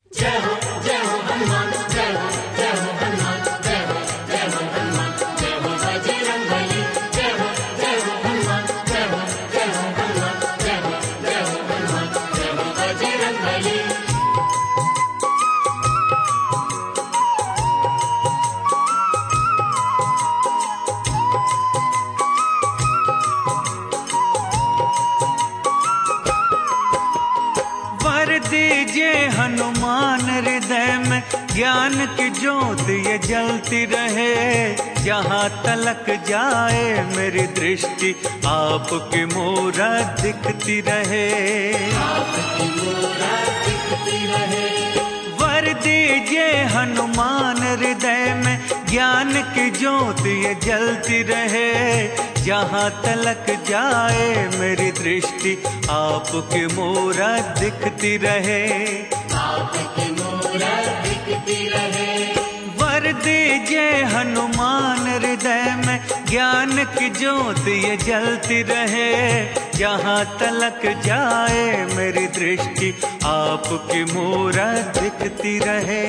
जय हो हनुमान, जय हो हनुमान, जय हो हनुमान, जय हो बजरंगबली, जय हो हनुमान, जय हो हनुमान, जय हो हनुमान, जय हो बजरंगबली। वर दीजिए हनुमान हृदय में ज्ञान की ज्योत ये जलती रहे, जहाँ तलक जाए मेरी दृष्टि आपकी मूरत दिखती रहे, आपकी मूरत दिखती रहे। वर दीजिए हनुमान हृदय में ज्ञान की ज्योत ये जलती रहे, जहाँ तलक जाए मेरी दृष्टि आपकी मूरत दिखती रहे, आपकी मूरत दिखती रहे। वर दीजिए हनुमान हृदय में ज्ञान की ज्योत ये जलती रहे, जहाँ तलक जाए मेरी दृष्टि आपकी मूरत दिखती रहे।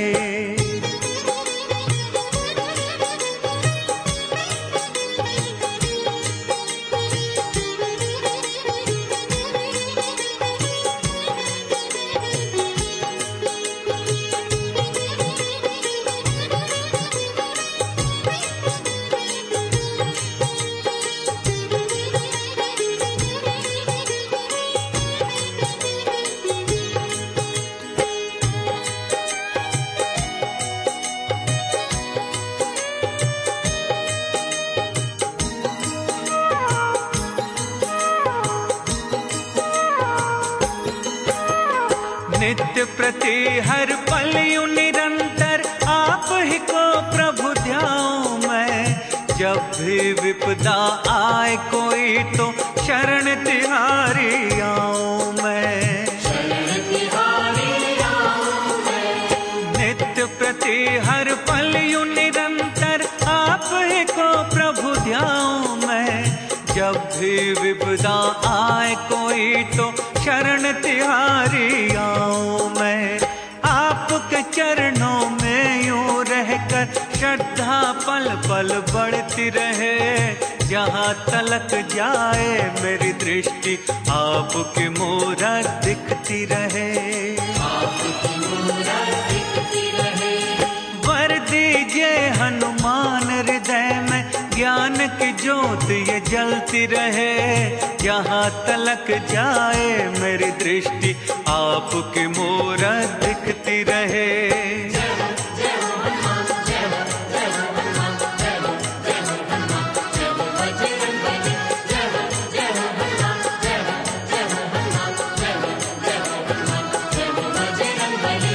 नित्य प्रति हर पल यूं निरंतर आप ही को प्रभु ध्याऊं मैं, जब भी विपदा आए कोई तो शरण तिहारी आऊं मैं, शरण तिहारी आऊं मैं। नित्य प्रति हर पल यूं निरंतर आप ही को प्रभु ध्याऊं मैं, जब भी विपदा आए कोई तो शरण तिहारी आऊं मैं। आपके चरणों में यूं रहकर श्रद्धा पल पल बढ़ती रहे, जहाँ तलक जाए मेरी दृष्टि आपकी मूरत दिखती रहे, आपकी मूरत दिखती रहे। वर दीजिए हनुमान हृदय में ज्ञान की ज्योत ये जलती रहे, जहाँ तलक जाए मेरी दृष्टि आपकी मूरत दिखती रहे। जय हो हनुमान, जय हो हनुमान, जय हो हनुमान, जय हो बजरंगबली, जय हो हनुमान, जय हो हनुमान, जय हो हनुमान, जय हो बजरंगबली।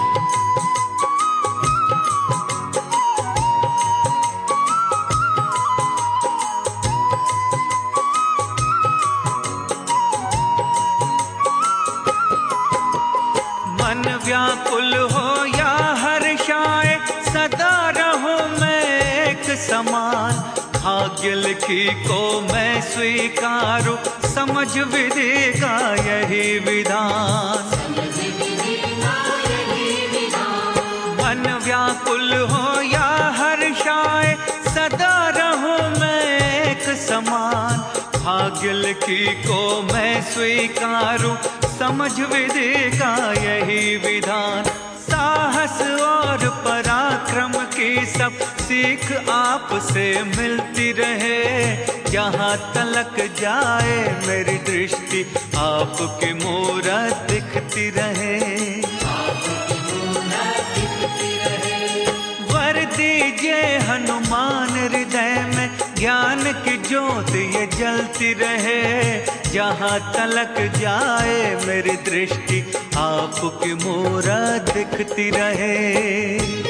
मन व्याकुल हो या हर्षाए सदा रहो मैं एक समान, भाग्य लिखी को मैं स्वीकारूं समझ विधि का यही विधान, समझ विधि का यही विधान। मन व्याकुल हो या हर्षाए सदा रहो मैं एक समान, भाग्य लिखी को मैं स्वीकारूं समझ विधि का यही विधान। साहस और पराक्रम की सब सीख आपसे मिलती रहे, जहाँ तलक जाए मेरी दृष्टि आपकी मूरत दिखती रहे, आपकी मूरत दिखती रहे। वर दीजिए हनुमान हृदय में ज्ञान की ज्योत ये जलती रहे, जहाँ तलक जाए मेरी दृष्टि आपकी मूरत दिखती रहे।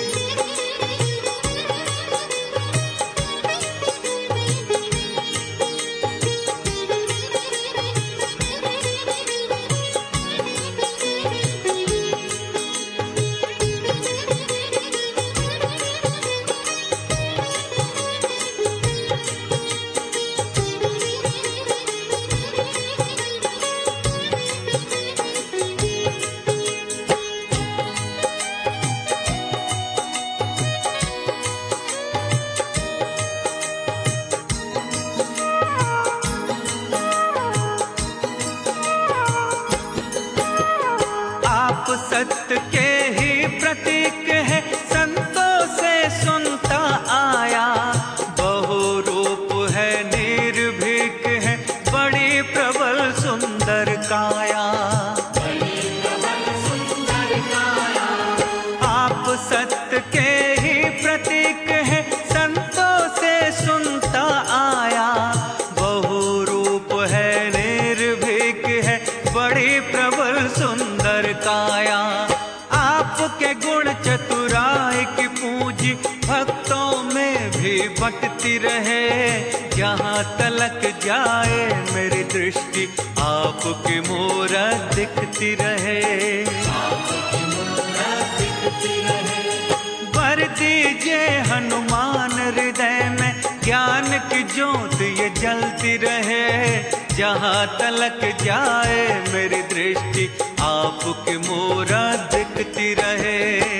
सत्य के ही प्रतीक है, संतों से सुनता आया। बहुरूप है, निर्भीक है, बड़ी प्रबल सुंदर काया। आप सत्य के ही प्रतीक है, संतों से सुनता आया। बहुरूप है, निर्भीक है, बड़ी प्रबल सुंदर काया। आपके गुण चतुराई की पूंजी भक्तों में भी बटती रहे। जहाँ तलक जाए मेरी दृष्टि, आपकी मूरत दिखती रहे। भर दीजिए हनुमान हृदय में, ज्ञान की ज्योत ये जलती रहे। जहाँ तलक जाए मेरी दृष्टि, आपकी मूरत दिखती रहे।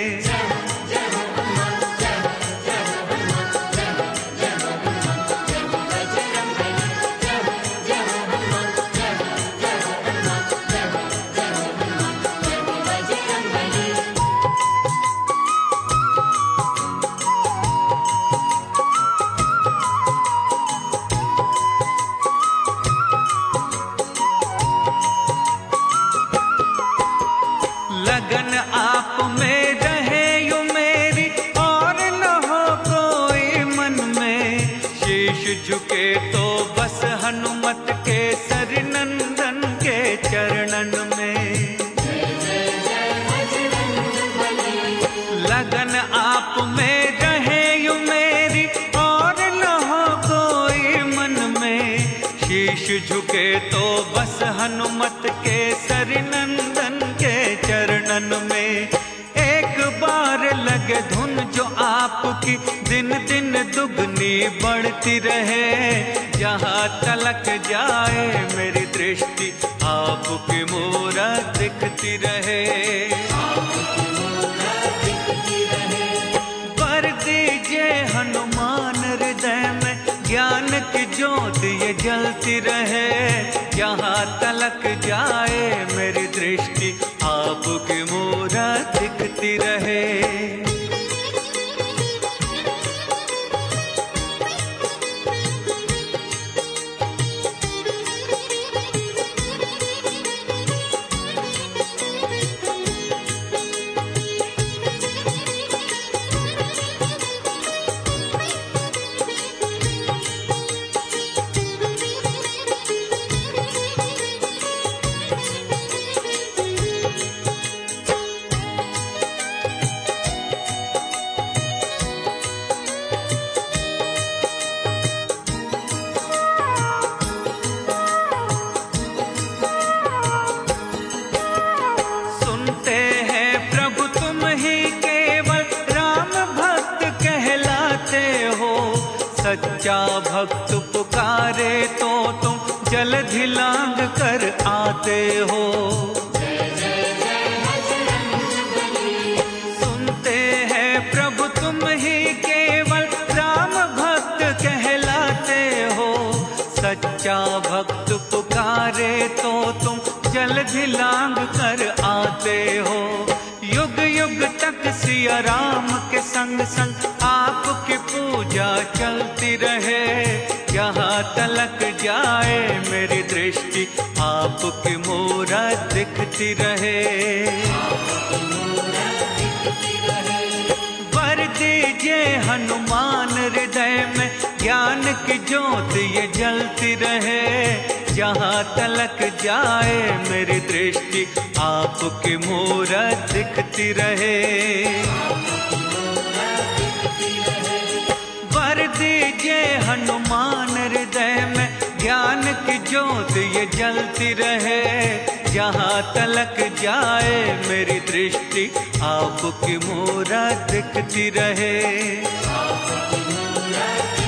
लगन आप में रहे यू मेरी, और न हो कोई मन में। शीश झुके तो बस हनुमत के सर नंदन के चरणन में। लगन आप में रहे यू मेरी, और न हो कोई मन में। शीश झुके तो बस हनुमत के सर नंदन के चरणन में। एक बार लगे धुन जो आपकी, दिन दिन दुगनी बढ़ती रहे। जहाँ तलक जाए मेरी दृष्टि, आपकी मूरत दिखती रहे। भर दीजिए हनुमान हृदय में, ज्ञान की ज्योत ये जलती रहे। जहाँ तलक जाए मेरी दृष्टि, आपकी मूरत दिखती रहे। सच्चा भक्त पुकारे तो तुम जल्दी लांग कर आते हो। सुनते हैं प्रभु तुम ही केवल राम भक्त कहलाते हो। सच्चा भक्त पुकारे तो तुम जल्दी लांग कर आते हो। युग युग तक सिया राम के संग संग आपकी पूजा चलती रहे। यहाँ तलक जाए मेरी दृष्टि, आपकी मूरत दिखती रहे। भर दीजिए हनुमान हृदय में, ज्ञान की ज्योत ये जलती रहे। जहाँ तलक जाए मेरी दृष्टि, आपकी मूरत दिखती रहे। भर दीजिए हनुमान हृदय में, ज्ञान की ज्योत ये जलती रहे। जहाँ तलक जाए मेरी दृष्टि, आपकी मूरत दिखती रहे।